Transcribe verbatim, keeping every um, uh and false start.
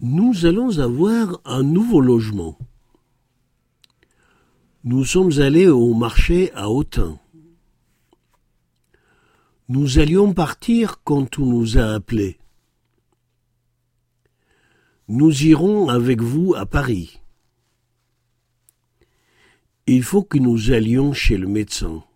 Nous allons avoir un nouveau logement. Nous sommes allés au marché à Autun. Nous allions partir quand on nous a appelés. Nous irons avec vous à Paris. Il faut que nous allions chez le médecin.